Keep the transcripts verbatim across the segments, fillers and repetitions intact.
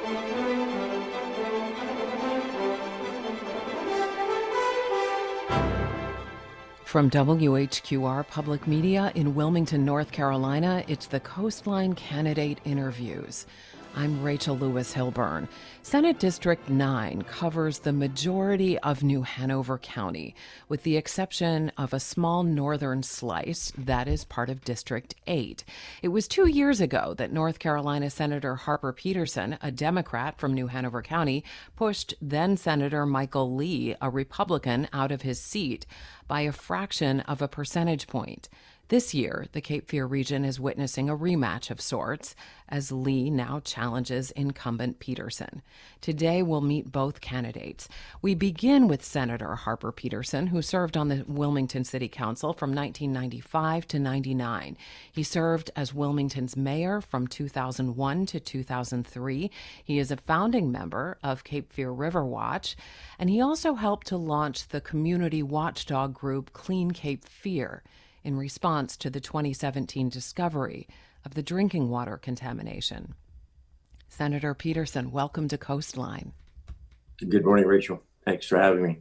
From W H Q R Public Media in Wilmington, North Carolina, it's the Coastline Candidate Interviews. I'm Rachel Lewis Hilburn. Senate District nine covers the majority of New Hanover County, with the exception of a small northern slice that is part of District eight. It was two years ago that North Carolina Senator Harper Peterson, a Democrat from New Hanover County, pushed then-Senator Michael Lee, a Republican, out of his seat by a fraction of a percentage point. This year, the Cape Fear region is witnessing a rematch of sorts as Lee now challenges incumbent Peterson. Today, we'll meet both candidates. We begin with Senator Harper Peterson, who served on the Wilmington City Council from nineteen ninety-five to ninety-nine. He served as Wilmington's mayor from two thousand one to two thousand three. He is a founding member of Cape Fear River Watch, and he also helped to launch the community watchdog group Clean Cape Fear in response to the twenty seventeen discovery of the drinking water contamination. Senator Peterson, welcome to Coastline. Good morning, Rachel. Thanks for having me.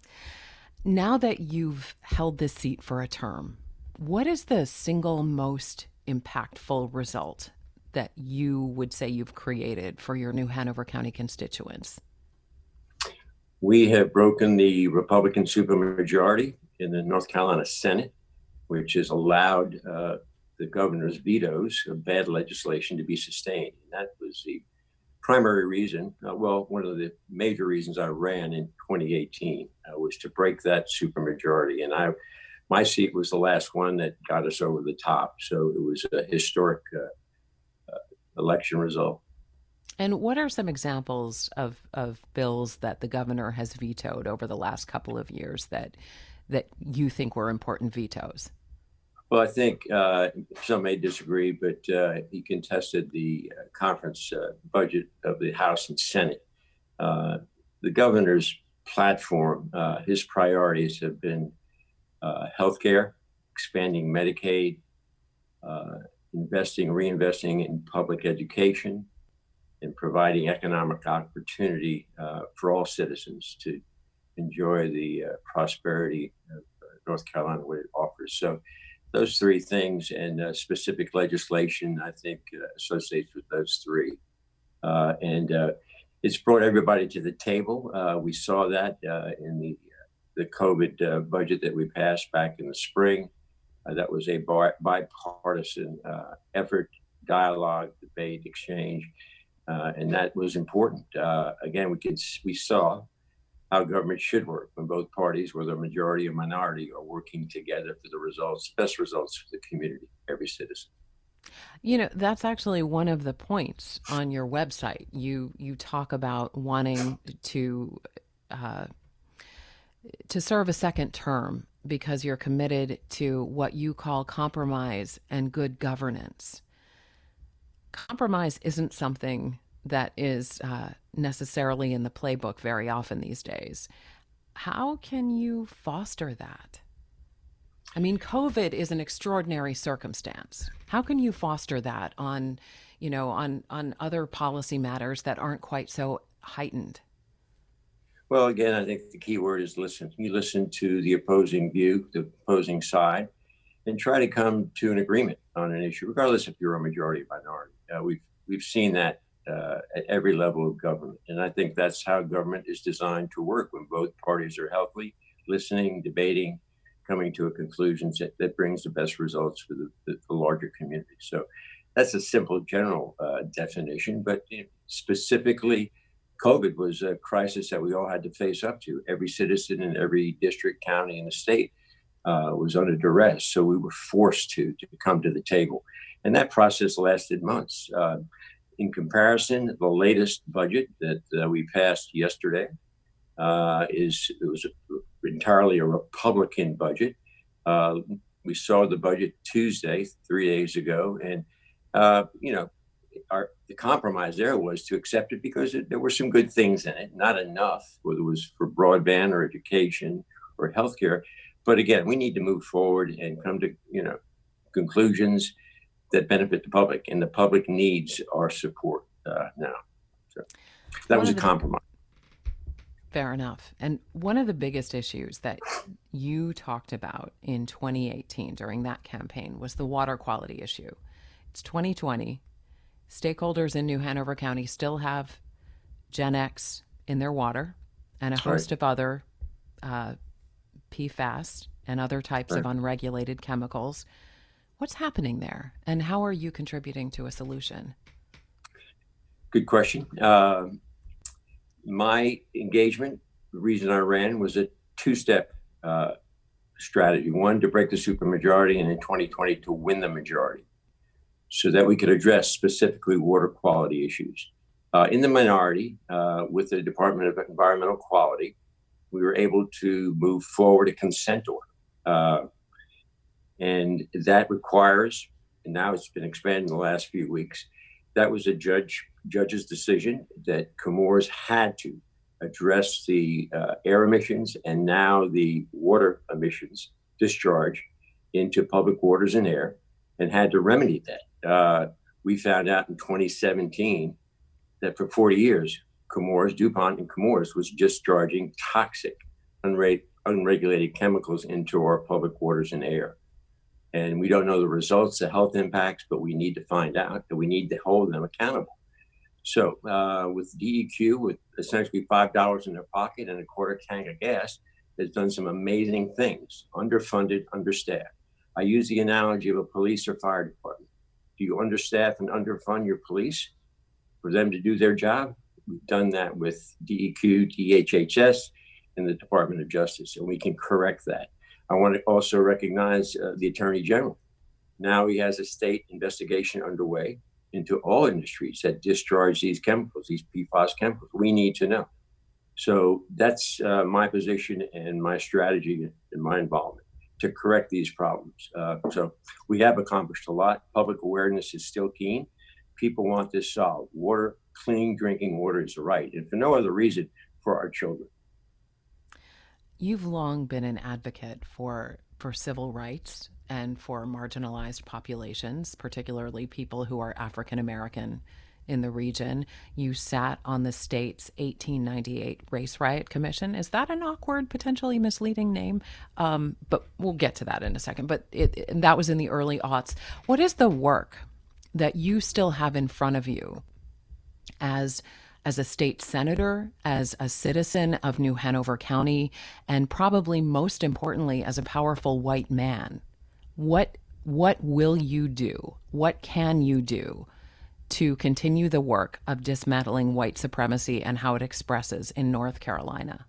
Now that you've held this seat for a term, what is the single most impactful result that you would say you've created for your New Hanover County constituents? We have broken the Republican supermajority in the North Carolina Senate, which has allowed uh, the governor's vetoes of bad legislation to be sustained. And that was the primary reason, uh, well, one of the major reasons I ran in twenty eighteen uh, was to break that supermajority. And I, my seat was the last one that got us over the top. So it was a historic uh, uh, election result. And what are some examples of, of bills that the governor has vetoed over the last couple of years that that you think were important vetoes? Well, I think uh, some may disagree, but uh, he contested the uh, conference uh, budget of the House and Senate. Uh, the governor's platform, uh, his priorities have been uh, healthcare, expanding Medicaid, uh, investing, reinvesting in public education, and providing economic opportunity uh, for all citizens to enjoy the uh, prosperity of uh, North Carolina, what it offers. So those three things and uh, specific legislation, I think, uh, associates with those three. Uh, and uh, it's brought everybody to the table. Uh, we saw that uh, in the, uh, the COVID uh, budget that we passed back in the spring. Uh, that was a bi- bipartisan uh, effort, dialogue, debate, exchange. Uh, and that was important. Uh, again, we could we saw how government should work when both parties, whether majority or minority, are working together for the results, best results for the community, every citizen. You know, that's actually one of the points on your website. You you talk about wanting to uh, to serve a second term because you're committed to what you call compromise and good governance. Compromise isn't something that is uh, necessarily in the playbook very often these days. How can you foster that? I mean, COVID is an extraordinary circumstance. How can you foster that on, you know, on, on other policy matters that aren't quite so heightened? Well, again, I think the key word is listen. You listen to the opposing view, the opposing side, and try to come to an agreement on an issue, regardless if you're a majority or minority. Uh, we've we've seen that uh, at every level of government, and I think that's how government is designed to work when both parties are healthy, listening, debating, coming to a conclusion that, that brings the best results for the, the, the larger community. So that's a simple general uh, definition, but you know, specifically, COVID was a crisis that we all had to face up to. Every citizen in every district, county, in the state Uh, was under duress. So we were forced to, to come to the table. And that process lasted months. Uh, in comparison, the latest budget that uh, we passed yesterday uh, is it was a, entirely a Republican budget. Uh, we saw the budget Tuesday, three days ago. And, uh, you know, our, the compromise there was to accept it because it, there were some good things in it, not enough, whether it was for broadband or education or healthcare. But again, we need to move forward and come to, you know, conclusions that benefit the public, and the public needs our support uh, now. So that One was a of the compromise. Fair enough. And one of the biggest issues that you talked about in twenty eighteen during that campaign was the water quality issue. It's twenty twenty. Stakeholders in New Hanover County still have Gen X in their water and a That's right. host of other uh, P FAS and other types of Right. unregulated chemicals. What's happening there, and how are you contributing to a solution? Good question. Um, my engagement, the reason I ran was a two-step uh, strategy. One, to break the supermajority, and in twenty twenty to win the majority, so that we could address specifically water quality issues. Uh, in the minority, uh, with the Department of Environmental Quality, we were able to move forward a consent order. Uh, and that requires, and now it's been expanded in the last few weeks, that was a judge judge's decision that Chemours had to address the uh, air emissions and now the water emissions discharge into public waters and air, and had to remedy that. Uh, we found out in twenty seventeen that for forty years, Chemours, DuPont and Chemours was discharging toxic, unre- unregulated chemicals into our public waters and air. And we don't know the results, the health impacts, but we need to find out, and we need to hold them accountable. So uh, with D E Q, with essentially five dollars in their pocket and a quarter tank of gas, has done some amazing things, underfunded, understaffed. I use the analogy of a police or fire department. Do you understaff and underfund your police for them to do their job? We've done that with D E Q, D H H S, and the Department of Justice, and we can correct that. I want to also recognize uh, the Attorney General. Now he has a state investigation underway into all industries that discharge these chemicals, these P FAS chemicals. We need to know. So that's uh, my position and my strategy and my involvement to correct these problems. Uh, so we have accomplished a lot. Public awareness is still keen. People want this solved. Water, clean drinking water is a right, and for no other reason, for our children. You've long been an advocate for for civil rights and for marginalized populations, particularly people who are African American in the region. You sat on the state's eighteen ninety-eight Race Riot Commission. Is that an awkward, potentially misleading name? Um, but we'll get to that in a second. But it, it, that was in the early aughts. What is the work that you still have in front of you as as a state senator, as a citizen of New Hanover County, and probably most importantly, as a powerful white man? What what will you do? What can you do to continue the work of dismantling white supremacy and how it expresses in North Carolina?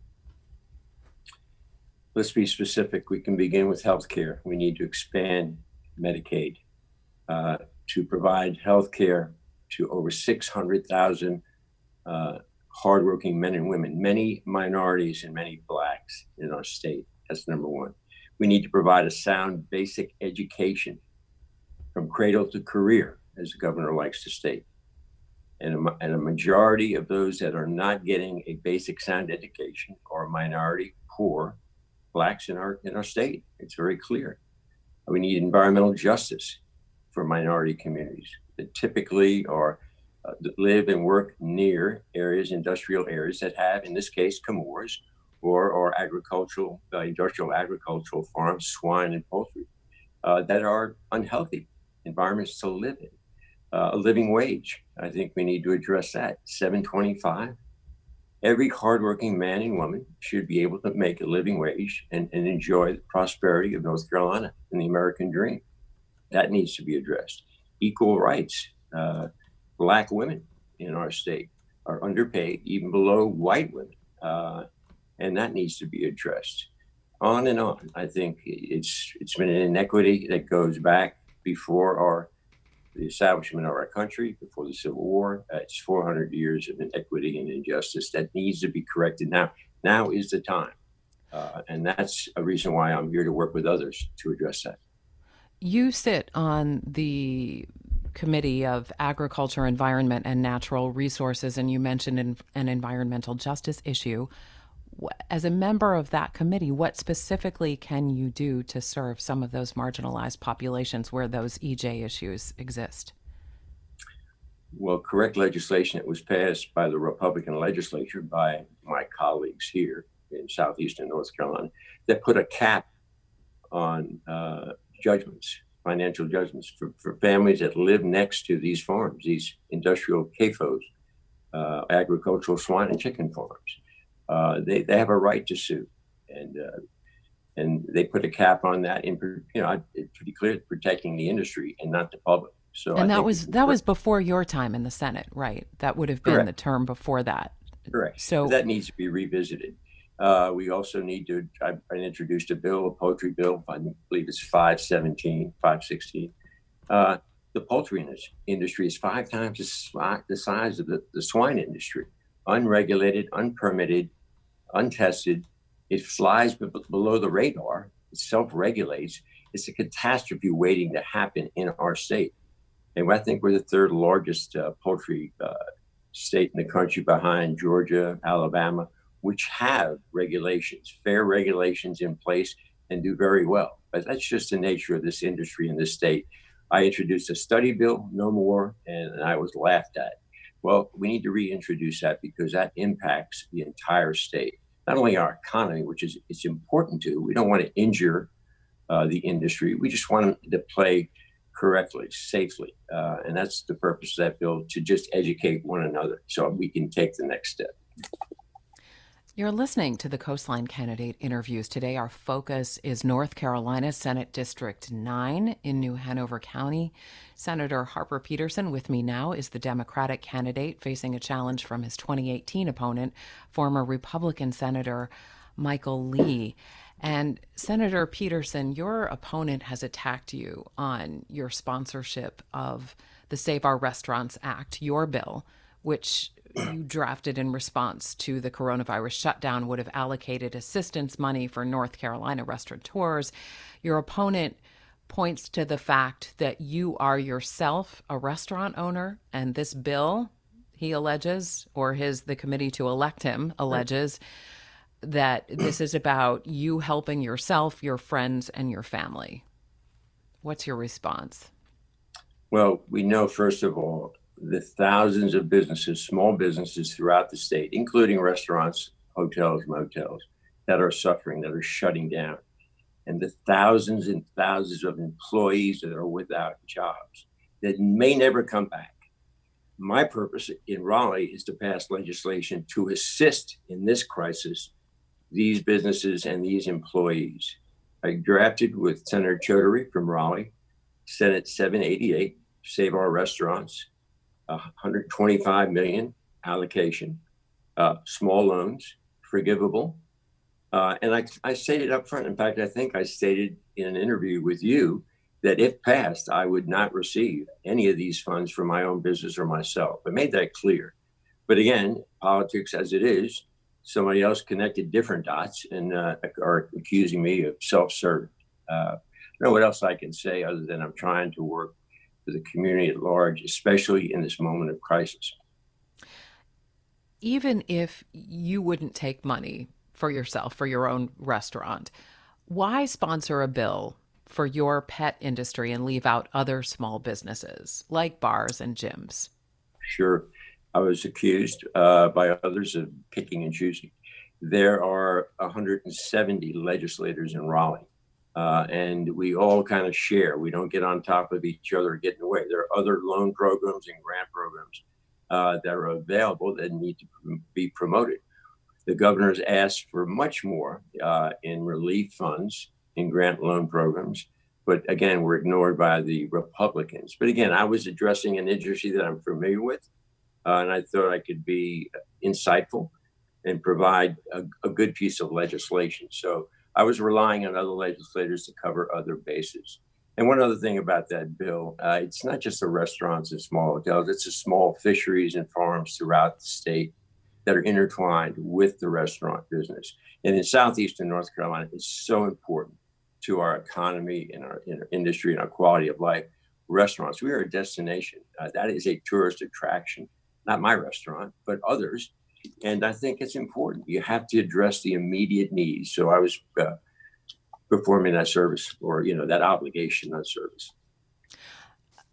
Let's be specific. We can begin with healthcare. We need to expand Medicaid uh, to provide healthcare to over six hundred thousand uh, hardworking men and women, many minorities and many blacks in our state. That's number one. We need to provide a sound basic education from cradle to career, as the governor likes to state. And a, and a majority of those that are not getting a basic sound education are minority, poor blacks in our in our state. It's very clear. We need environmental justice for minority communities that typically are uh, that live and work near areas, industrial areas that have, in this case, Chemours or or agricultural, uh, industrial agricultural farms, swine and poultry uh, that are unhealthy environments to live in. Uh, a living wage. I think we need to address that. seven twenty-five. Every hardworking man and woman should be able to make a living wage and, and enjoy the prosperity of North Carolina and the American dream. That needs to be addressed. Equal rights. Uh, black women in our state are underpaid, even below white women. Uh, and that needs to be addressed. On and on. I think it's it's been an inequity that goes back before our the establishment of our country, before the Civil War. Uh, it's four hundred years of inequity and injustice that needs to be corrected now. Now is the time. Uh, and that's a reason why I'm here to work with others to address that. You sit on the Committee of Agriculture, Environment, and Natural Resources, and you mentioned an, an environmental justice issue. As a member of that committee, what specifically can you do to serve some of those marginalized populations where those E J issues exist? Well, correct legislation that was passed by the Republican legislature, by my colleagues here in Southeastern North Carolina, that put a cap on uh, judgments, financial judgments for, for families that live next to these farms, these industrial C A F Os, uh, agricultural swine and chicken farms. Uh, they, they have a right to sue. And uh, and they put a cap on that in, you know, it's pretty clear, protecting the industry and not the public. So And I that think was that was before your time in the Senate, right? That would have been correct. the term before that. Correct. So that needs to be revisited. Uh, we also need to, I, I introduced a bill, a poultry bill, I believe it's five seventeen, five sixteen. Uh, the poultry industry is five times the, the size of the, the swine industry, unregulated, unpermitted, untested. It flies b- below the radar. It self-regulates. It's a catastrophe waiting to happen in our state. And I think we're the third largest uh, poultry uh, state in the country, behind Georgia, Alabama, which have regulations, fair regulations in place, and do very well. But that's just the nature of this industry in this state. I introduced a study bill, no more, and I was laughed at. Well, we need to reintroduce that because that impacts the entire state, not only our economy, which is it's important to. We don't want to injure uh, the industry. We just want them to play correctly, safely. Uh, and that's the purpose of that bill, to just educate one another so we can take the next step. You're listening to the Coastline Candidate Interviews. Today, our focus is North Carolina Senate District nine in New Hanover County. Senator Harper Peterson with me now is the Democratic candidate facing a challenge from his twenty eighteen opponent, former Republican Senator Michael Lee. And Senator Peterson, your opponent has attacked you on your sponsorship of the Save Our Restaurants Act, your bill, which you drafted in response to the coronavirus shutdown, would have allocated assistance money for North Carolina restaurateurs. Your opponent points to the fact that you are yourself a restaurant owner, and this bill, he alleges, or his the committee to elect him alleges, that this is about you helping yourself, your friends, and your family. What's your response? Well, we know, first of all, the thousands of businesses, small businesses throughout the state, including restaurants, hotels, motels, that are suffering, that are shutting down, and the thousands and thousands of employees that are without jobs that may never come back. My purpose in Raleigh is to pass legislation to assist in this crisis these businesses and these employees. I drafted with Senator Chaudhary from Raleigh, Senate seven eighty-eight, Save Our Restaurants, one hundred twenty-five million allocation, uh, small loans, forgivable. Uh, and I, I stated up front, in fact, I think I stated in an interview with you that if passed, I would not receive any of these funds for my own business or myself. I made that clear. But again, politics as it is, somebody else connected different dots and uh, are accusing me of self-serving. Uh, I don't know what else I can say other than I'm trying to work for the community at large, especially in this moment of crisis. Even if you wouldn't take money for yourself, for your own restaurant, why sponsor a bill for your pet industry and leave out other small businesses like bars and gyms? Sure. I was accused uh, by others of picking and choosing. There are one hundred seventy legislators in Raleigh. Uh, and we all kind of share. We don't get on top of each other, get in the way. There are other loan programs and grant programs uh, that are available that need to be promoted. The governor's asked for much more uh, in relief funds, in grant loan programs, but again, we're ignored by the Republicans. But again, I was addressing an industry that I'm familiar with, uh, and I thought I could be insightful and provide a, a good piece of legislation. So I was relying on other legislators to cover other bases. And one other thing about that bill, uh, it's not just the restaurants and small hotels, it's the small fisheries and farms throughout the state that are intertwined with the restaurant business. And in Southeastern North Carolina, it's so important to our economy and our, and our industry and our quality of life. Restaurants, we are a destination. Uh, that is a tourist attraction, not my restaurant, but others. And I think it's important. You have to address the immediate needs. So I was uh, performing that service, or, you know, that obligation, that service.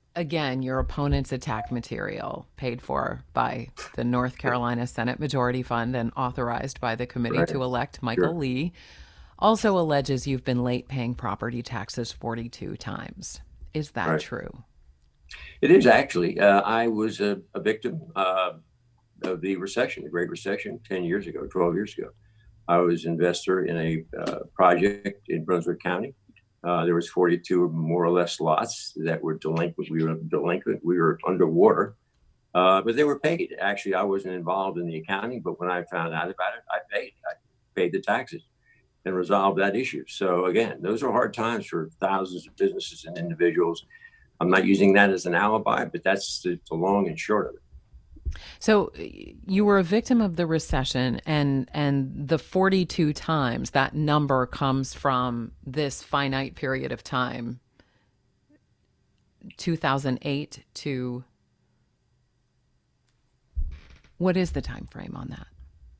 again, your opponent's attack material, paid for by the North Carolina Senate Majority Fund and authorized by the committee Right. to elect Michael Sure. Lee, also alleges you've been late paying property taxes forty-two times. Is that Right. true? It is actually. Uh, I was a, a victim uh, of the recession, the Great Recession, ten years ago, twelve years ago. I was an investor in a uh, project in Brunswick County. Uh, there was forty-two more or less lots that were delinquent. We were delinquent. We were underwater, uh, but they were paid. Actually, I wasn't involved in the accounting, but when I found out about it, I paid. I paid the taxes and resolved that issue. So again, those are hard times for thousands of businesses and individuals. I'm not using that as an alibi, but that's the, the long and short of it. So you were a victim of the recession, and and the forty-two times, that number comes from this finite period of time, two thousand eight to, what is the time frame on that?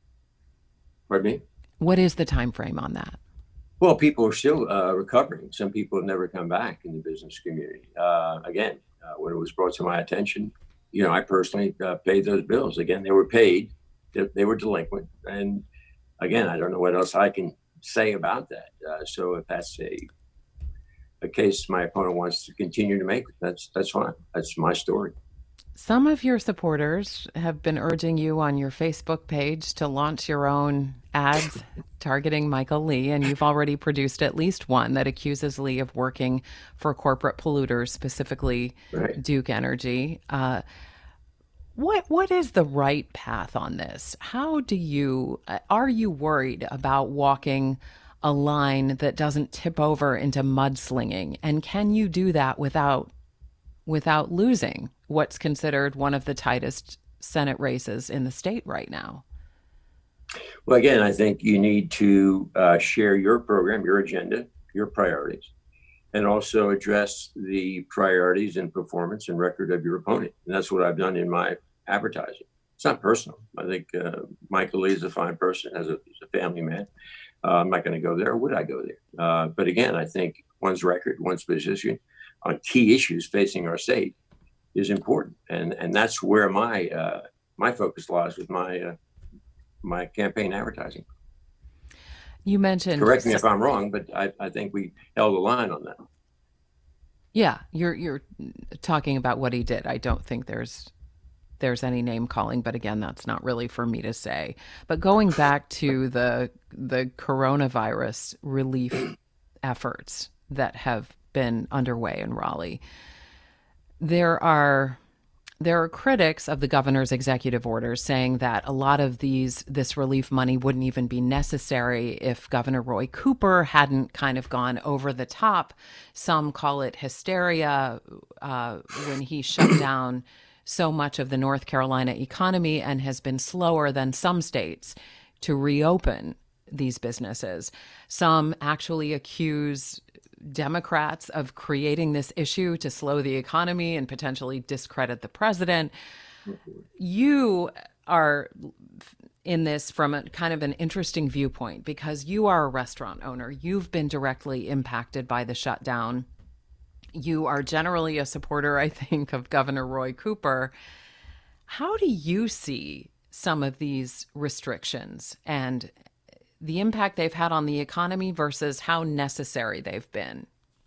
Pardon me? What is the time frame on that? Well, people are still uh, recovering. Some people have never come back in the business community. Uh, again, uh, when it was brought to my attention, you know, I personally uh, paid those bills. Again, they were paid. They, they were delinquent. And again, I don't know what else I can say about that. Uh, so if that's a a case my opponent wants to continue to make, that's that's fine. That's my story. Some of your supporters have been urging you on your Facebook page to launch your own ads targeting Michael Lee, and you've already produced at least one that accuses Lee of working for corporate polluters, specifically Right. Duke Energy. Uh, what what is the right path on this? How do you are you worried about walking a line that doesn't tip over into mudslinging, and can you do that without without losing what's considered one of the tightest Senate races in the state right now? Well, again, I think you need to uh, share your program, your agenda, your priorities, and also address the priorities and performance and record of your opponent. And that's what I've done in my advertising. It's not personal. I think uh, Michael Lee is a fine person, as a, as a family man. Uh, I'm not going to go there. Would I go there? Uh, but again, I think one's record, one's position on key issues facing our state is important, and and that's where my uh, my focus lies with my uh, my campaign advertising. You mentioned, Correct me if I'm wrong, but I, I think we held a line on that. yeah, you're you're talking about what he did. I don't think there's there's any name calling, but again, that's not really for me to say. But going back to the the coronavirus relief efforts that have been underway in Raleigh, there are there are critics of the governor's executive orders saying that a lot of these this relief money wouldn't even be necessary if Governor Roy Cooper hadn't kind of gone over the top. Some call it hysteria uh, when he shut down so much of the North Carolina economy and has been slower than some states to reopen these businesses. Some actually accuse Democrats of creating this issue to slow the economy and potentially discredit the president. You are in this from a kind of an interesting viewpoint because you are a restaurant owner. You've been directly impacted by the shutdown. You are generally a supporter, I think, of Governor Roy Cooper. How do you see some of these restrictions and the impact they've had on the economy versus how necessary they've been?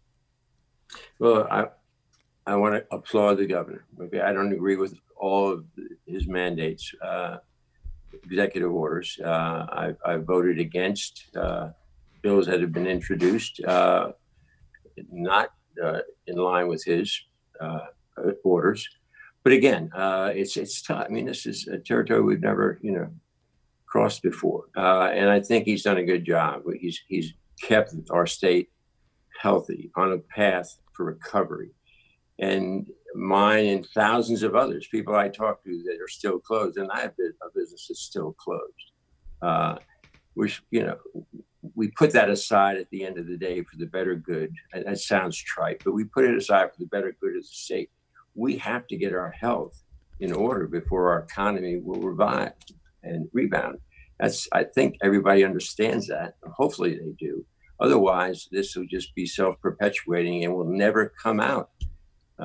Well, I I want to applaud the governor. Okay, I don't agree with all of his mandates, uh, executive orders. Uh, I, I voted against uh, bills that have been introduced, uh, not uh, in line with his uh, orders. But again, uh, it's it's tough. I mean, this is a territory we've never, you know, crossed before, uh, and I think he's done a good job. He's he's kept our state healthy, on a path for recovery, and mine and thousands of others, people I talk to that are still closed, and I have a business that's still closed. Uh, we, you know, we put that aside at the end of the day for the better good. And that sounds trite, but we put it aside for the better good of the state. We have to get our health in order before our economy will revive and rebound. That's, I think everybody understands that. Hopefully they do. Otherwise, this will just be self-perpetuating and will never come out uh,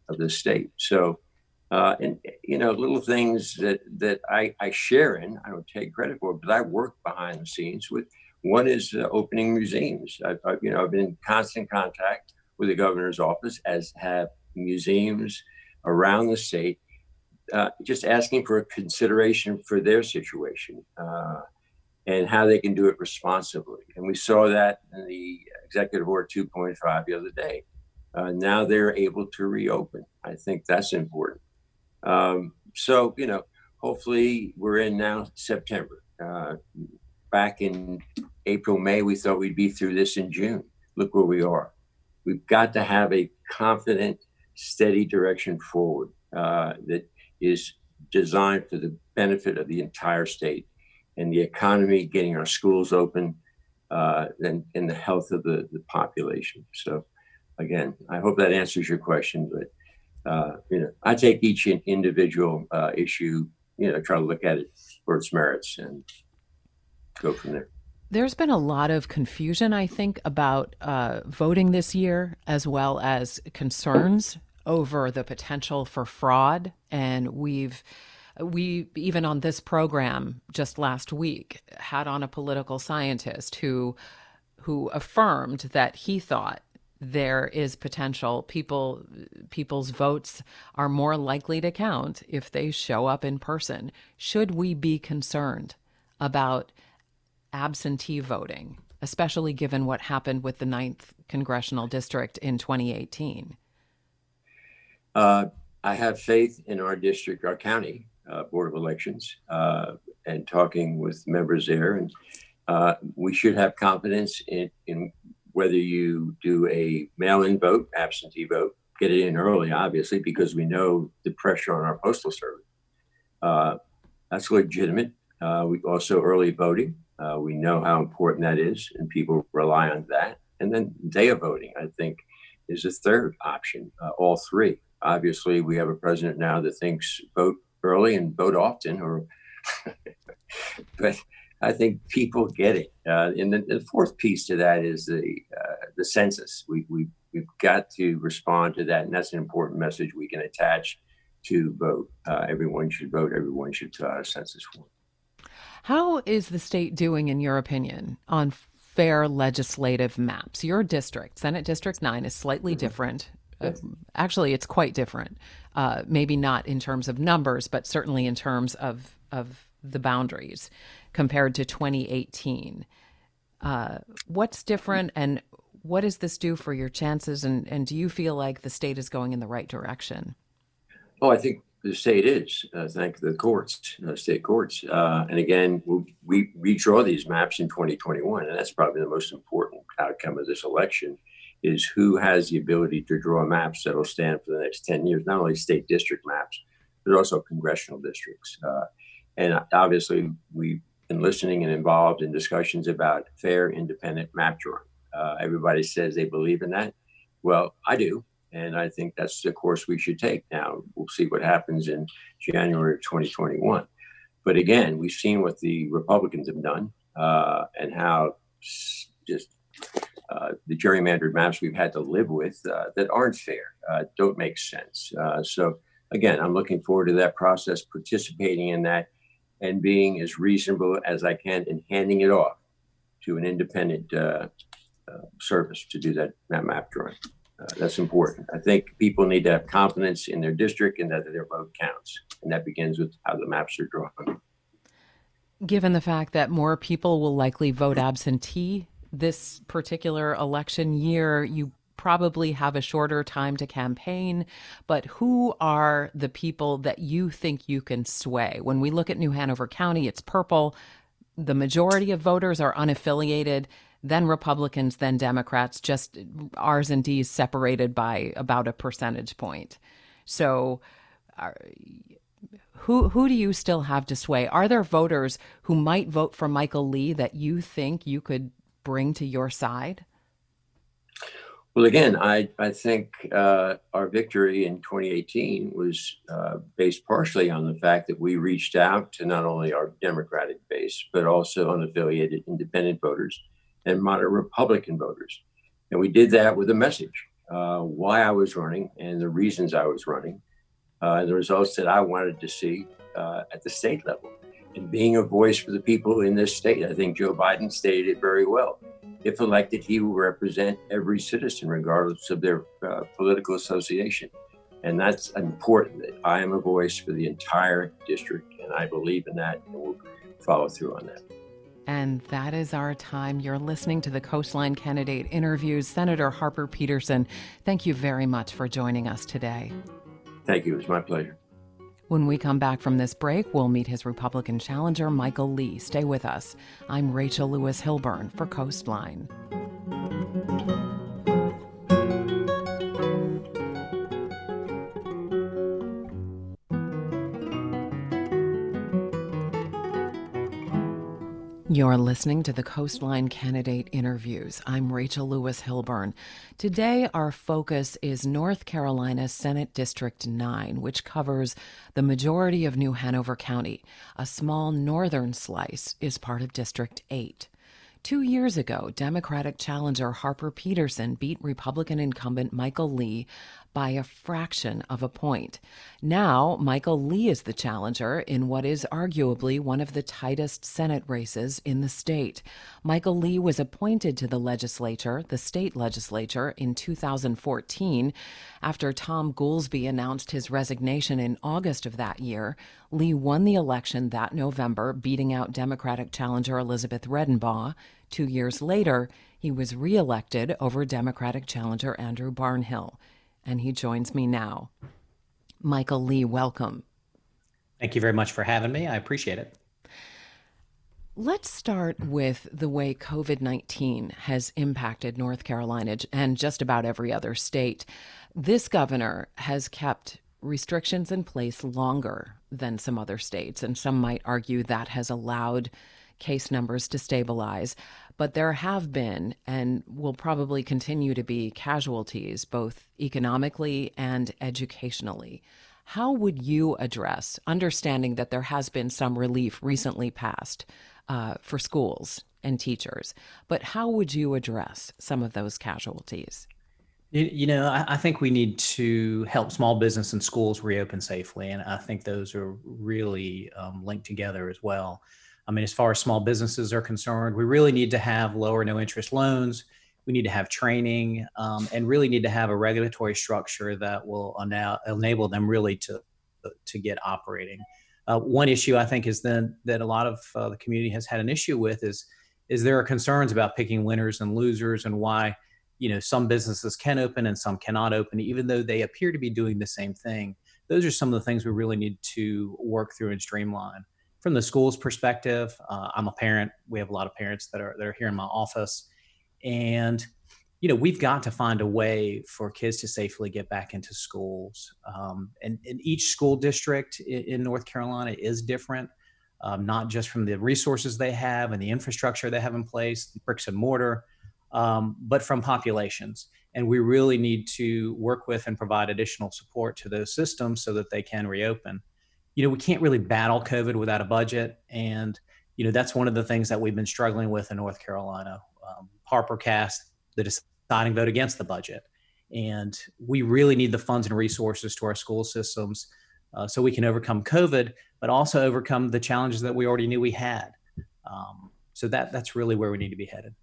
of the state. So, uh, and you know, little things that that I, I share in, I don't take credit for, but I work behind the scenes with. One is uh, opening museums. I've, I've, you know, I've been in constant contact with the governor's office, as have museums around the state, uh, just asking for a consideration for their situation uh, and how they can do it responsibly. And we saw that in the Executive Order two point five the other day. Uh, now they're able to reopen. I think that's important. Um, so, you know, hopefully we're in now September. Uh, back in April, May, we thought we'd be through this in June. Look where we are. We've got to have a confident, steady direction forward uh, that is designed for the benefit of the entire state and the economy, getting our schools open, uh, and, and the health of the, the population. So again, I hope that answers your question, but uh, you know, I take each individual uh, issue, you know, try to look at it for its merits and go from there. There's been a lot of confusion, I think, about uh, voting this year, as well as concerns over the potential for fraud. And we've, we even on this program just last week had on a political scientist who, who affirmed that he thought there is potential. People, people's votes are more likely to count if they show up in person. Should we be concerned about absentee voting, especially given what happened with the ninth congressional district in twenty eighteen? Uh, I have faith in our district, our county uh, Board of Elections, uh, and talking with members there. And uh, we should have confidence in, in whether you do a mail-in vote, absentee vote, get it in early, obviously, because we know the pressure on our postal service. Uh, that's legitimate. Uh, we also early voting. Uh, we know how important that is, and people rely on that. And then day of voting, I think, is a third option, uh, all three. Obviously, we have a president now that thinks vote early and vote often, or but I think people get it. Uh, and the, the fourth piece to that is the uh, the census. We, we, we've got to respond to that, and that's an important message we can attach to vote. Uh, everyone should vote. Everyone should fill out a census form. How is the state doing, in your opinion, on fair legislative maps? Your district, Senate District nine, is slightly mm-hmm. different. Yes. Uh, actually, it's quite different. Uh, maybe not in terms of numbers, but certainly in terms of, of the boundaries compared to twenty eighteen. Uh, what's different, and what does this do for your chances? And, and do you feel like the state is going in the right direction? Oh, I think the state is, uh, thank the courts, uh, state courts. Uh, and again, we, we redraw these maps in twenty twenty-one, and that's probably the most important outcome of this election, is who has the ability to draw maps that will stand for the next ten years, not only state district maps, but also congressional districts. Uh, and obviously, we've been listening and involved in discussions about fair, independent map drawing. Uh, everybody says they believe in that. Well, I do. And I think that's the course we should take now. We'll see what happens in January of twenty twenty-one. But again, we've seen what the Republicans have done uh, and how just uh, the gerrymandered maps we've had to live with uh, that aren't fair, uh, don't make sense. Uh, so again, I'm looking forward to that process, participating in that, and being as reasonable as I can in handing it off to an independent uh, uh, service to do that, that map drawing. Uh, that's important. I think people need to have confidence in their district and that their vote counts. And that begins with how the maps are drawn. Given the fact that more people will likely vote absentee this particular election year, you probably have a shorter time to campaign. But who are the people that you think you can sway? When we look at New Hanover County, it's purple. The majority of voters are unaffiliated. Then Republicans, then Democrats, just R's and D's separated by about a percentage point. So are, who who do you still have to sway? Are there voters who might vote for Michael Lee that you think you could bring to your side? Well, again, I, I think uh, our victory in twenty eighteen was uh, based partially on the fact that we reached out to not only our Democratic base, but also unaffiliated independent voters and moderate Republican voters. And we did that with a message. uh, why I was running and the reasons I was running, uh, and the results that I wanted to see uh, at the state level. And being a voice for the people in this state, I think Joe Biden stated it very well. If elected, he will represent every citizen, regardless of their uh, political association. And that's important, that I am a voice for the entire district, and I believe in that, and we'll follow through on that. And that is our time. You're listening to the Coastline Candidate Interviews. Senator Harper Peterson, thank you very much for joining us today. Thank you. It was my pleasure. When we come back from this break, we'll meet his Republican challenger, Michael Lee. Stay with us. I'm Rachel Lewis Hilburn for Coastline. You're listening to the Coastline Candidate Interviews. I'm Rachel Lewis Hilburn. Today, our focus is North Carolina Senate District nine, which covers the majority of New Hanover County. A small northern slice is part of District eight. Two years ago, Democratic challenger Harper Peterson beat Republican incumbent Michael Lee by a fraction of a point. Now, Michael Lee is the challenger in what is arguably one of the tightest Senate races in the state. Michael Lee was appointed to the legislature, the state legislature, in two thousand fourteen. After Tom Goolsbee announced his resignation in August of that year, Lee won the election that November, beating out Democratic challenger Elizabeth Redenbaugh. Two years later, he was reelected over Democratic challenger Andrew Barnhill. And he joins me now. Michael Lee, welcome. Thank you very much for having me. I appreciate it. Let's start with the way COVID nineteen has impacted North Carolina and just about every other state. This governor has kept restrictions in place longer than some other states, and some might argue that has allowed case numbers to stabilize. But there have been, and will probably continue to be, casualties, both economically and educationally. How would you address, understanding that there has been some relief recently passed uh, for schools and teachers, but how would you address some of those casualties? You, you know, I, I think we need to help small business and schools reopen safely. And I think those are really um, linked together as well. I mean, as far as small businesses are concerned, we really need to have low or no interest loans. We need to have training um, and really need to have a regulatory structure that will ena- enable them really to, to get operating. Uh, one issue I think is then that a lot of uh, the community has had an issue with is, is there are concerns about picking winners and losers and why, you know, some businesses can open and some cannot open, even though they appear to be doing the same thing. Those are some of the things we really need to work through and streamline. From the school's perspective, uh, I'm a parent. We have a lot of parents that are that are here in my office, and you know we've got to find a way for kids to safely get back into schools. Um, and, and each school district in, in North Carolina is different, um, not just from the resources they have and the infrastructure they have in place, bricks and mortar, um, but from populations. And we really need to work with and provide additional support to those systems so that they can reopen. You know, we can't really battle COVID without a budget. And, you know, that's one of the things that we've been struggling with in North Carolina. Um, Harper cast the deciding vote against the budget. And we really need the funds and resources to our school systems uh, so we can overcome COVID, but also overcome the challenges that we already knew we had. Um, so that that's really where we need to be headed.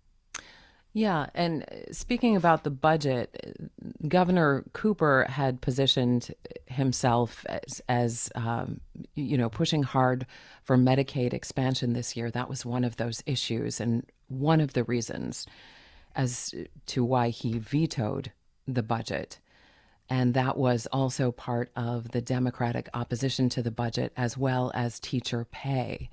Yeah, and speaking about the budget, Governor Cooper had positioned himself as, as um, you know, pushing hard for Medicaid expansion this year. That was one of those issues and one of the reasons as to why he vetoed the budget. And that was also part of the Democratic opposition to the budget, as well as teacher pay.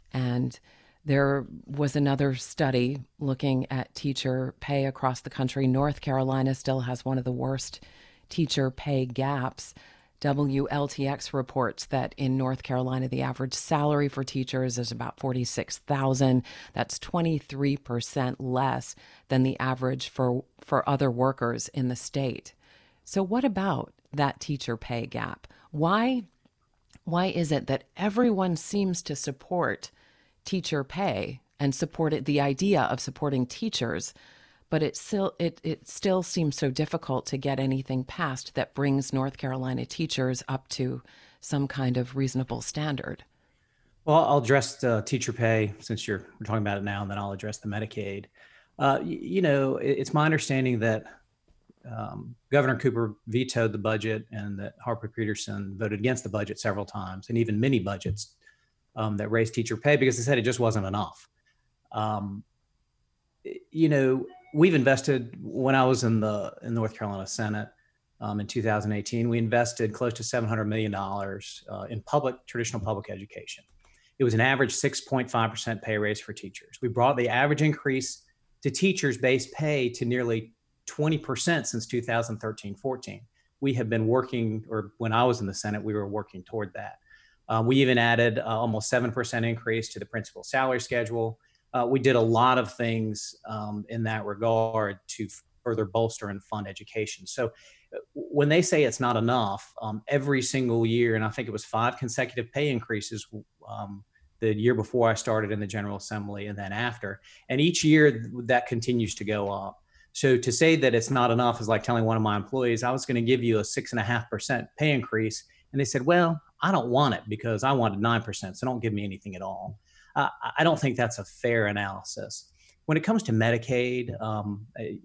And there was another study looking at teacher pay across the country. North Carolina still has one of the worst teacher pay gaps. W L T X reports that in North Carolina, the average salary for teachers is about forty-six thousand dollars. That's twenty-three percent less than the average for, for other workers in the state. So what about that teacher pay gap? Why, why is it that everyone seems to support teacher pay and support it, the idea of supporting teachers, but it still it it still seems so difficult to get anything passed that brings North Carolina teachers up to some kind of reasonable standard. Well, I'll address the teacher pay since you're we're talking about it now, and then I'll address the Medicaid. Uh, you, you know, it, it's my understanding that um, Governor Cooper vetoed the budget, and that Harper Peterson voted against the budget several times, and even mini budgets um, that raised teacher pay because they said it just wasn't enough. Um, you know, we've invested. When I was in the in North Carolina Senate um, in two thousand eighteen, we invested close to seven hundred million dollars uh, in public traditional public education. It was an average six point five percent pay raise for teachers. We brought the average increase to teachers' base pay to nearly twenty percent since two thousand thirteen fourteen. We have been working, or when I was in the Senate, we were working toward that. Uh, we even added uh, almost seven percent increase to the principal salary schedule. Uh, we did a lot of things um, in that regard to further bolster and fund education. So when they say it's not enough, um, every single year, and I think it was five consecutive pay increases um, the year before I started in the General Assembly and then after, and each year that continues to go up. So to say that it's not enough is like telling one of my employees, I was going to give you a six and a half percent pay increase. And they said, well, I don't want it because I wanted nine percent. So don't give me anything at all. Uh, I don't think that's a fair analysis. When it comes to Medicaid, um,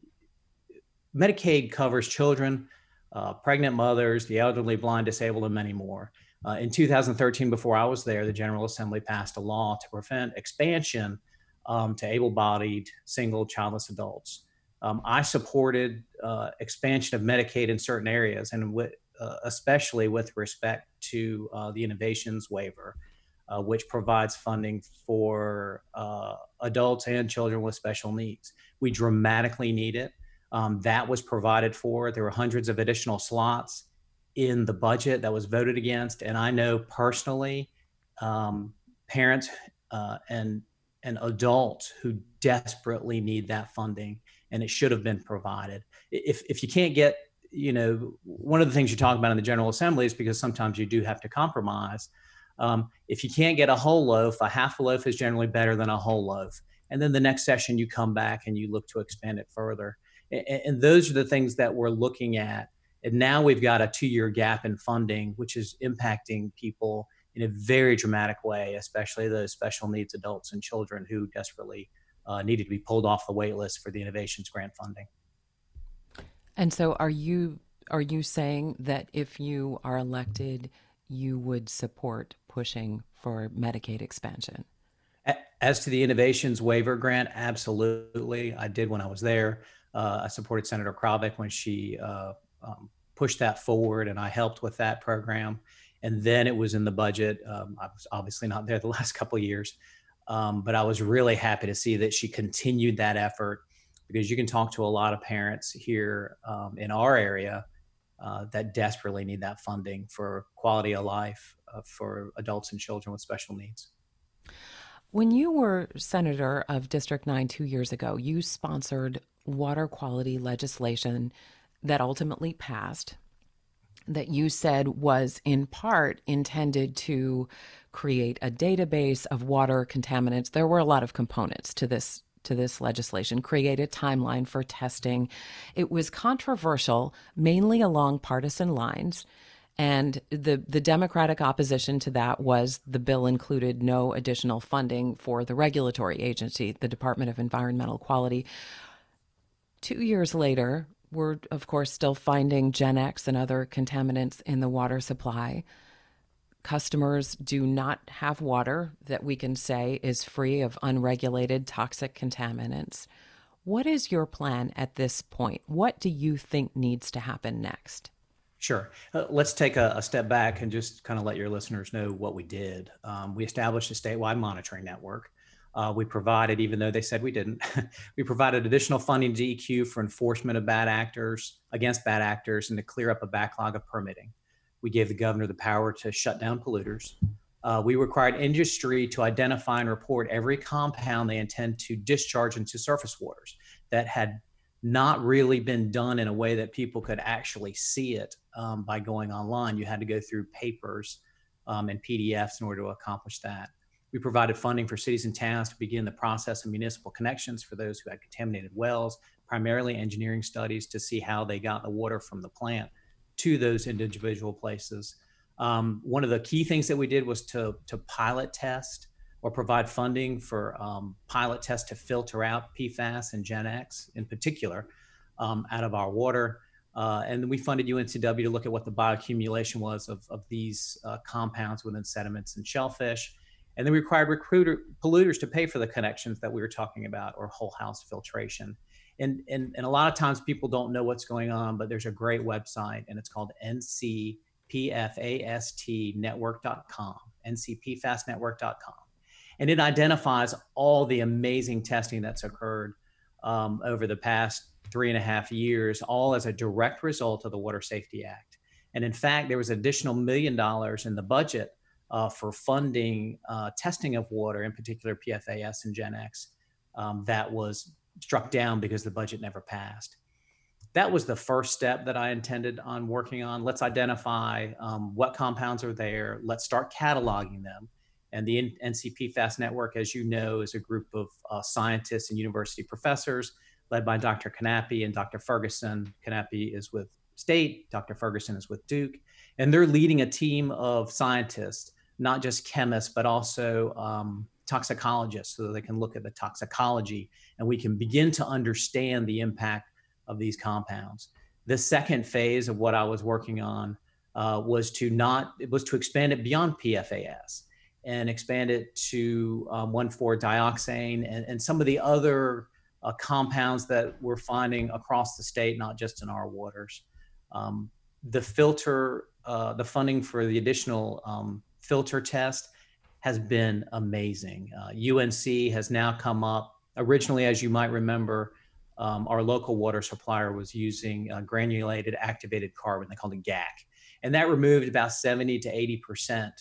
Medicaid covers children, uh, pregnant mothers, the elderly, blind, disabled, and many more. Uh, in two thousand thirteen, before I was there, the General Assembly passed a law to prevent expansion um, to able-bodied, single, childless adults. Um, I supported uh, expansion of Medicaid in certain areas, and w- uh, especially with respect to uh, the innovations waiver, uh, which provides funding for uh, adults and children with special needs. We dramatically need it. Um, that was provided for. There were hundreds of additional slots in the budget that was voted against. And I know personally um, parents uh, and, and adults who desperately need that funding, and it should have been provided. If, if you can't get, you know, one of the things you talk about in the General Assembly is because sometimes you do have to compromise. Um, if you can't get a whole loaf, a half a loaf is generally better than a whole loaf. And then the next session you come back and you look to expand it further. And, and those are the things that we're looking at. And now we've got a two-year gap in funding, which is impacting people in a very dramatic way, especially those special needs adults and children who desperately uh, needed to be pulled off the wait list for the Innovations Grant funding. And so are you are you saying that if you are elected, you would support pushing for Medicaid expansion? As to the Innovations Waiver Grant, absolutely. I did when I was there. Uh, I supported Senator Kravic when she uh, um, pushed that forward, and I helped with that program. And then it was in the budget. Um, I was obviously not there the last couple of years, um, but I was really happy to see that she continued that effort, because you can talk to a lot of parents here um, in our area uh, that desperately need that funding for quality of life uh, for adults and children with special needs. When you were senator of District nine two years ago, you sponsored water quality legislation that ultimately passed, that you said was in part intended to create a database of water contaminants. There were a lot of components to this to this legislation, create a timeline for testing. It was controversial, mainly along partisan lines. And the, the Democratic opposition to that was the bill included no additional funding for the regulatory agency, the Department of Environmental Quality. Two years later, we're, of course, still finding Gen X and other contaminants in the water supply. Customers do not have water that we can say is free of unregulated toxic contaminants. What is your plan at this point? What do you think needs to happen next? Sure. Uh, let's take a, a step back and just kind of let your listeners know what we did. Um, we established a statewide monitoring network. Uh, we provided, even though they said we didn't, we provided additional funding to E Q for enforcement of bad actors, against bad actors, and to clear up a backlog of permitting. We gave the governor the power to shut down polluters. Uh, we required industry to identify and report every compound they intend to discharge into surface waters. That had not really been done in a way that people could actually see it um, by going online. You had to go through papers um, and P D Fs in order to accomplish that. We provided funding for cities and towns to begin the process of municipal connections for those who had contaminated wells, primarily engineering studies to see how they got the water from the plant to those individual places. Um, one of the key things that we did was to, to pilot test or provide funding for um, pilot tests to filter out P FAS and Gen X in particular um, out of our water. Uh, and we funded U N C W to look at what the bioaccumulation was of, of these uh, compounds within sediments and shellfish. And then we required recruiter, polluters to pay for the connections that we were talking about, or whole house filtration. And, and, and a lot of times people don't know what's going on, but there's a great website, and it's called N C P fast network dot com, N C P fast network dot com. And it identifies all the amazing testing that's occurred um, over the past three and a half years, all as a direct result of the Water Safety Act. And in fact, there was additional million dollars in the budget uh, for funding uh, testing of water, in particular P FAS and Gen X, um, that was struck down because the budget never passed. That was the first step that I intended on working on. Let's identify um, what compounds are there. Let's start cataloging them. And the N C P FAST Network, as you know, is a group of uh, scientists and university professors led by Doctor Knappe and Doctor Ferguson. Knappe is with State, Doctor Ferguson is with Duke. And they're leading a team of scientists, not just chemists, but also um, toxicologists, so that they can look at the toxicology and we can begin to understand the impact of these compounds. The second phase of what I was working on uh, was to not, it was to expand it beyond P FAS and expand it to um, one four dioxane and, and some of the other uh, compounds that we're finding across the state, not just in our waters. Um, the filter, uh, the funding for the additional um, filter test has been amazing. Uh, U N C has now come up. Originally, as you might remember, um, our local water supplier was using uh, granulated activated carbon, they called it G A C. And that removed about seventy to eighty percent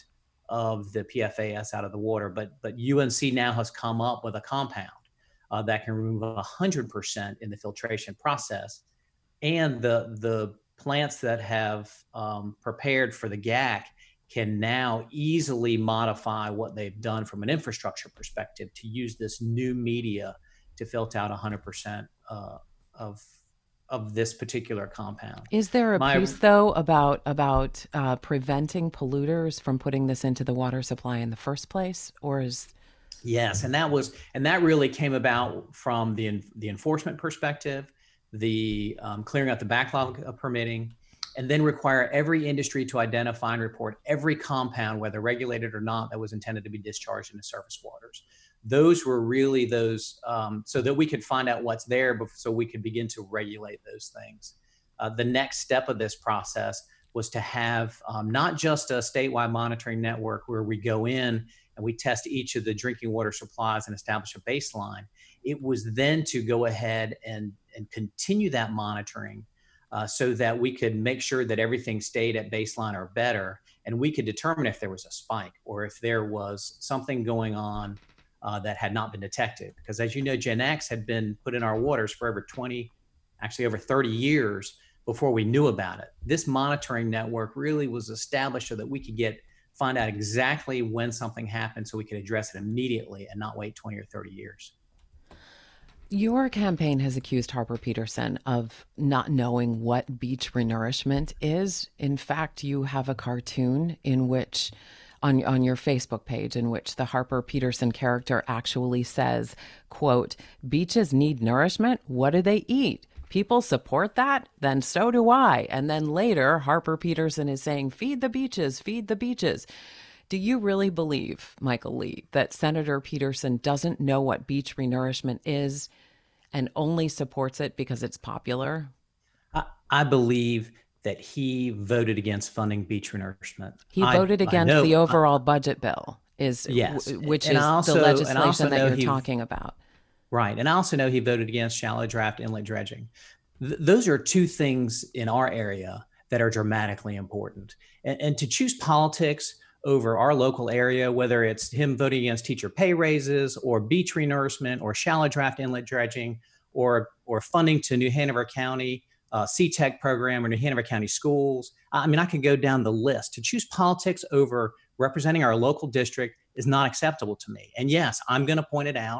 of the P FAS out of the water. But, but U N C now has come up with a compound uh, that can remove one hundred percent in the filtration process. And the, the plants that have um, prepared for the G A C can now easily modify what they've done from an infrastructure perspective to use this new media to filter out one hundred percent uh, of of this particular compound. Is there a My, piece, though, about about uh, preventing polluters from putting this into the water supply in the first place, or is? Yes, and that was and that really came about from the the enforcement perspective, the um, clearing out the backlog of permitting, and then require every industry to identify and report every compound, whether regulated or not, that was intended to be discharged into surface waters. Those were really those, um, so that we could find out what's there, so we could begin to regulate those things. Uh, the next step of this process was to have um, not just a statewide monitoring network where we go in and we test each of the drinking water supplies and establish a baseline. It was then to go ahead and, and continue that monitoring uh, so that we could make sure that everything stayed at baseline or better, and we could determine if there was a spike or if there was something going on Uh, that had not been detected. Because as you know, Gen X had been put in our waters for over twenty, actually over thirty years before we knew about it. This monitoring network really was established so that we could get, find out exactly when something happened so we could address it immediately and not wait twenty or thirty years. Your campaign has accused Harper Peterson of not knowing what beach renourishment is. In fact, you have a cartoon in which On, on your Facebook page in which the Harper Peterson character actually says, quote, "Beaches need nourishment. What do they eat? People support that? Then so do I." And then later, Harper Peterson is saying, "Feed the beaches, feed the beaches." Do you really believe, Michael Lee, that Senator Peterson doesn't know what beach renourishment is and only supports it because it's popular? I, I believe that he voted against funding beach renourishment. He I, voted against know, the overall I, budget bill, is yes, w- which and is also, the legislation that you're he, talking about. Right. And I also know he voted against shallow draft inlet dredging. Th- those are two things in our area that are dramatically important. And, and to choose politics over our local area, whether it's him voting against teacher pay raises or beach renourishment or shallow draft inlet dredging or, or funding to New Hanover County Uh, C TEC program or New Hanover County schools. I mean, I can go down the list. To choose politics over representing our local district is not acceptable to me. And yes, I'm going to point it out.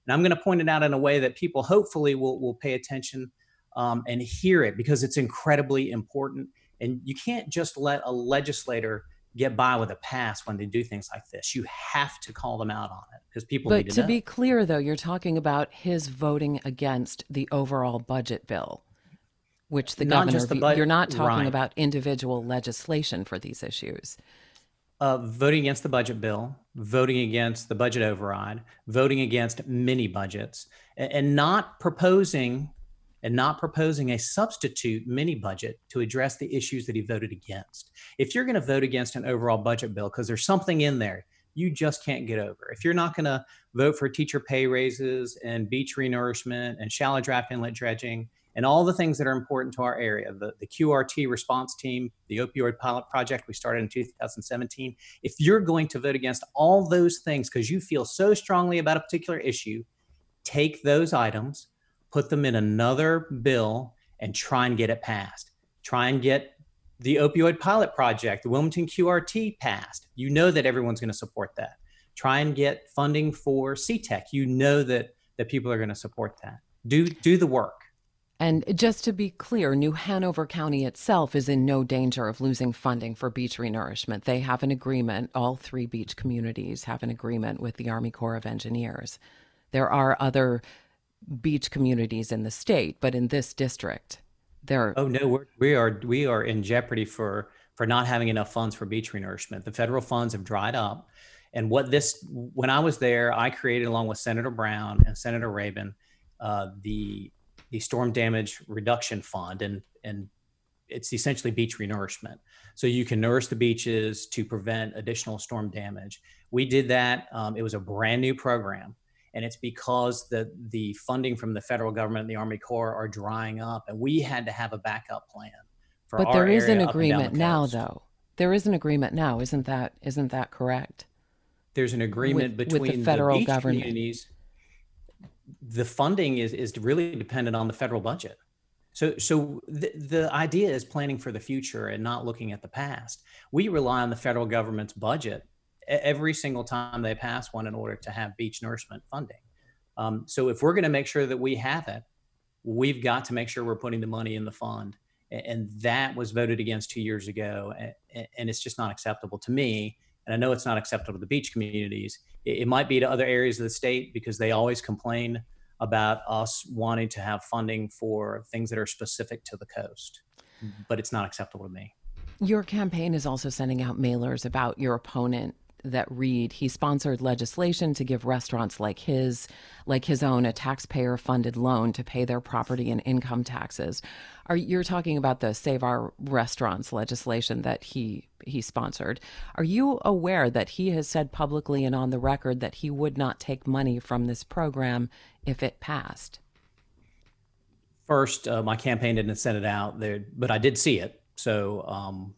And I'm going to point it out in a way that people hopefully will, will pay attention um, and hear it, because it's incredibly important. And you can't just let a legislator get by with a pass when they do things like this. You have to call them out on it, because people But need to, to know. be clear, though, you're talking about his voting against the overall budget bill, which the Not governor, just the bud- you're not talking right. about individual legislation for these issues. Uh, voting against the budget bill, voting against the budget override, voting against mini budgets, and, and not proposing and not proposing a substitute mini budget to address the issues that he voted against. If you're going to vote against an overall budget bill because there's something in there you just can't get over, if you're not going to vote for teacher pay raises and beach renourishment and shallow draft inlet dredging and all the things that are important to our area, the, the Q R T response team, the opioid pilot project we started in two thousand seventeen, if you're going to vote against all those things because you feel so strongly about a particular issue, take those items, put them in another bill, and try and get it passed. Try and get the opioid pilot project, the Wilmington Q R T passed. You know that everyone's going to support that. Try and get funding for C TEC. You know that, that people are going to support that. Do, do the work. And just to be clear, New Hanover County itself is in no danger of losing funding for beach renourishment. They have an agreement, all three beach communities have an agreement with the Army Corps of Engineers. There are other beach communities in the state, but in this district, there. Oh no, we're, we are we are in jeopardy for for not having enough funds for beach renourishment. The federal funds have dried up, and what this when I was there, I created along with Senator Brown and Senator Rabin uh, the the Storm Damage Reduction Fund, and and it's essentially beach renourishment. So you can nourish the beaches to prevent additional storm damage. We did that. Um, it was a brand new program. And it's because the, the funding from the federal government and the Army Corps are drying up, and we had to have a backup plan for But our there is an area up and down agreement the now, coast. though. There is an agreement now, isn't that isn't that correct? There's an agreement With- with the between federal the beach government. communities. The funding is is really dependent on the federal budget. So so the, the idea is planning for the future and not looking at the past. We rely on the federal government's budget every single time they pass one in order to have beach nourishment funding. Um, so if we're going to make sure that we have it, we've got to make sure we're putting the money in the fund. And that was voted against two years ago. And it's just not acceptable to me. And I know it's not acceptable to the beach communities. It might be to other areas of the state because they always complain about us wanting to have funding for things that are specific to the coast. But it's not acceptable to me. Your campaign is also sending out mailers about your opponent that read he sponsored legislation to give restaurants like his, like his own, a taxpayer-funded loan to pay their property and income taxes. Are you're talking about the Save Our Restaurants legislation that he he sponsored? Are you aware that he has said publicly and on the record that he would not take money from this program if it passed? First, uh, my campaign didn't send it out there, but I did see it. So um,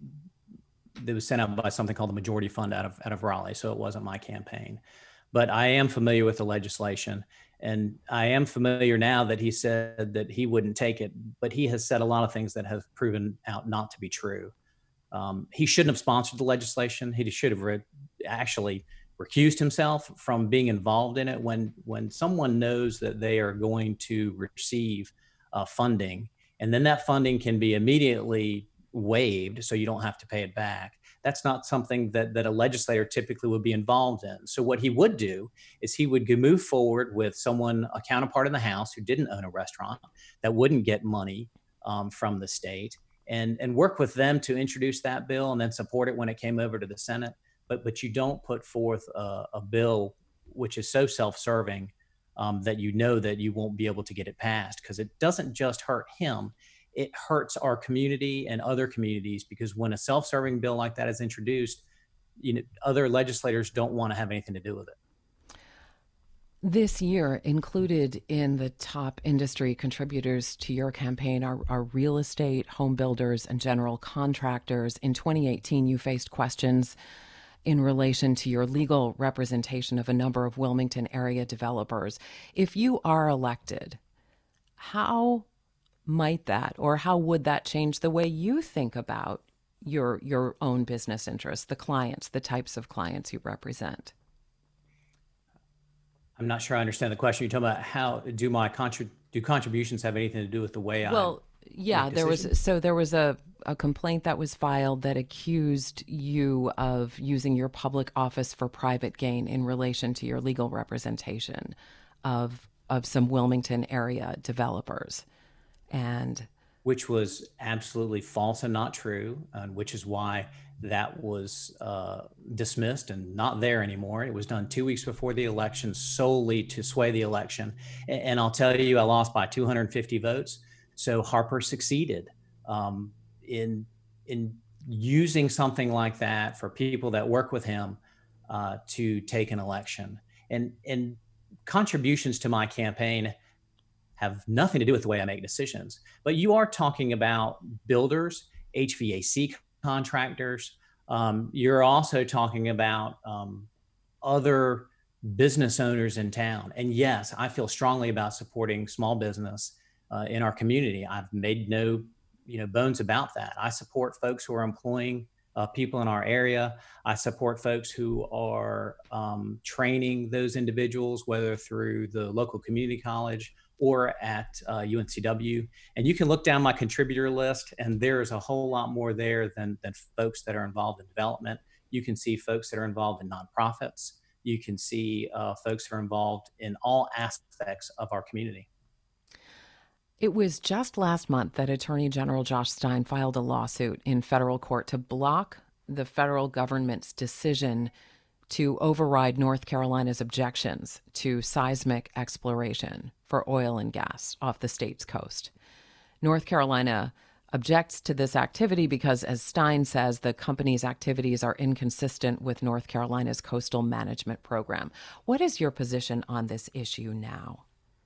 it was sent out by something called the Majority Fund out of out of Raleigh. So it wasn't my campaign, but I am familiar with the legislation, and I am familiar now that he said that he wouldn't take it, but he has said a lot of things that have proven out not to be true. Um, he shouldn't have sponsored the legislation. He should have re- actually recused himself from being involved in it. When when someone knows that they are going to receive uh, funding, and then that funding can be immediately waived so you don't have to pay it back, that's not something that, that a legislator typically would be involved in. So what he would do is he would go move forward with someone, a counterpart in the House who didn't own a restaurant, that wouldn't get money um, from the state, and, and work with them to introduce that bill and then support it when it came over to the Senate. But, but you don't put forth a, a bill which is so self-serving um, that you know that you won't be able to get it passed, because it doesn't just hurt him. It hurts our community and other communities, because when a self-serving bill like that is introduced, you know, other legislators don't want to have anything to do with it. This year, included in the top industry contributors to your campaign are, are real estate, home builders, and general contractors. In twenty eighteen, you faced questions in relation to your legal representation of a number of Wilmington area developers. If you are elected, how might that, or how would that change the way you think about your your own business interests, the clients, the types of clients you represent? I'm not sure I understand the question. You're talking about how do my contrib- do contributions have anything to do with the way I Well, yeah, make there was decisions? so there was a, a complaint that was filed that accused you of using your public office for private gain in relation to your legal representation of of some Wilmington area developers. And Which was absolutely false and not true, and which is why that was uh, dismissed and not there anymore. It was done two weeks before the election solely to sway the election. And, and I'll tell you, I lost by two hundred fifty votes. So Harper succeeded um, in in using something like that for people that work with him uh, to take an election. And and contributions to my campaign have nothing to do with the way I make decisions. But you are talking about builders, H V A C contractors. Um, you're also talking about um, other business owners in town. And yes, I feel strongly about supporting small business uh, in our community. I've made no, you know, bones about that. I support folks who are employing uh, people in our area. I support folks who are um, training those individuals, whether through the local community college or at uh, U N C W. And you can look down my contributor list, and there's a whole lot more there than, than folks that are involved in development. You can see folks that are involved in nonprofits. You can see uh, folks that are involved in all aspects of our community. it was just last month that Attorney General Josh Stein filed a lawsuit in federal court to block the federal government's decision to override North Carolina's objections to seismic exploration for oil and gas off the state's coast. North Carolina objects to this activity because, as Stein says, the company's activities are inconsistent with North Carolina's coastal management program. What is your position on this issue now?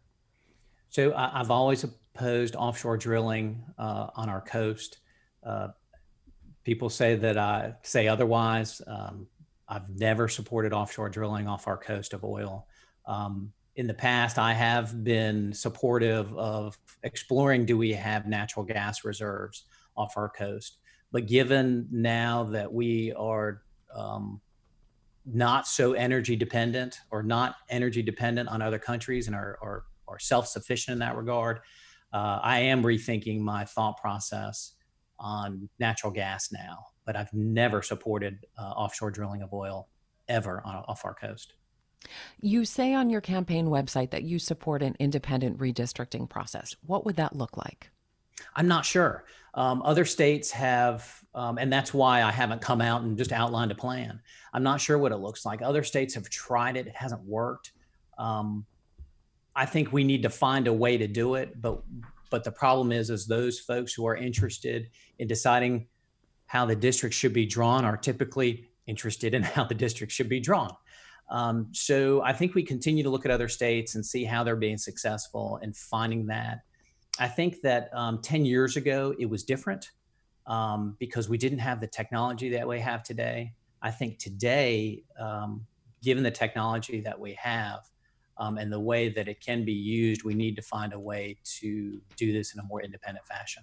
So I, I've always opposed offshore drilling uh, on our coast. Uh, people say that I say otherwise. Um, I've never supported offshore drilling off our coast of oil. Um, in the past, I have been supportive of exploring, do we have natural gas reserves off our coast? But given now that we are um, not so energy dependent or not energy dependent on other countries and are, are, are self-sufficient in that regard, uh, I am rethinking my thought process on natural gas now. But I've never supported uh, offshore drilling of oil ever on, off our coast. You say on your campaign website that you support an independent redistricting process. What would that look like? I'm not sure. Um, other states have, um, and that's why I haven't come out and just outlined a plan. I'm not sure what it looks like. Other states have tried it. It hasn't worked. Um, I think we need to find a way to do it. But but the problem is, is those folks who are interested in deciding how the district should be drawn are typically interested in how the district should be drawn. Um, so I think we continue to look at other states and see how they're being successful in finding that. I think that um, ten years ago, it was different um, because we didn't have the technology that we have today. I think today, um, given the technology that we have um, and the way that it can be used, we need to find a way to do this in a more independent fashion.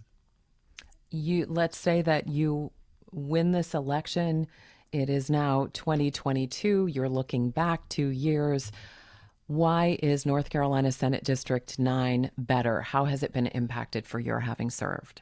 You let's say that you win this election. It is now twenty twenty-two. You're looking back two years. Why is North Carolina Senate District nine better? How has it been impacted for your having served?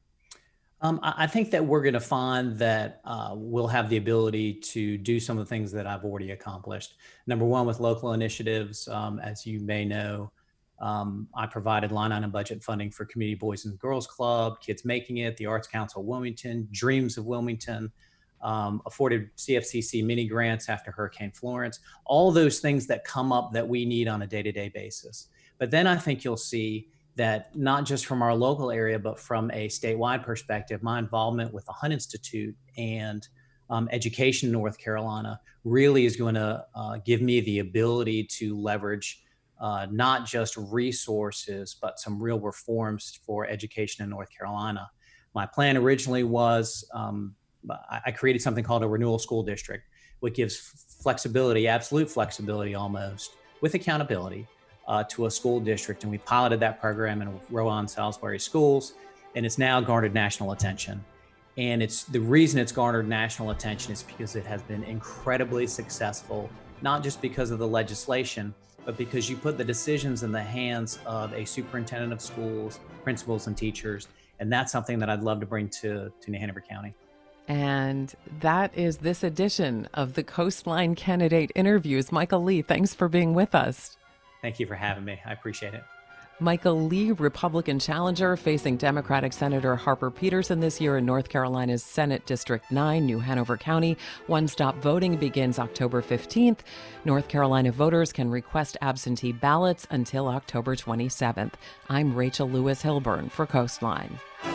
Um, I think that we're going to find that uh, we'll have the ability to do some of the things that I've already accomplished. Number one, with local initiatives, um, as you may know, um, I provided line item budget funding for Community Boys and Girls Club, Kids Making It, the Arts Council of Wilmington, Dreams of Wilmington, um, afforded C F C C mini grants after Hurricane Florence, all those things that come up that we need on a day-to-day basis. But then I think you'll see that not just from our local area, but from a statewide perspective, my involvement with the Hunt Institute and um, education in North Carolina really is going to uh, give me the ability to leverage uh, not just resources, but some real reforms for education in North Carolina. My plan originally was um, I created something called a renewal school district, which gives flexibility, absolute flexibility almost, with accountability uh, to a school district. And we piloted that program in Rowan Salisbury schools, and it's now garnered national attention. And it's the reason it's garnered national attention is because it has been incredibly successful not just because of the legislation, but because you put the decisions in the hands of a superintendent of schools, principals, and teachers. And that's something that I'd love to bring to, to New Hanover County. And that is this edition of the Coastline Candidate Interviews. Michael Lee, thanks for being with us. Thank you for having me. I appreciate it. Michael Lee, Republican challenger, facing Democratic Senator Harper Peterson this year in North Carolina's Senate District nine, New Hanover County. One-stop voting begins October fifteenth. North Carolina voters can request absentee ballots until October twenty-seventh. I'm Rachel Lewis Hilburn for Coastline.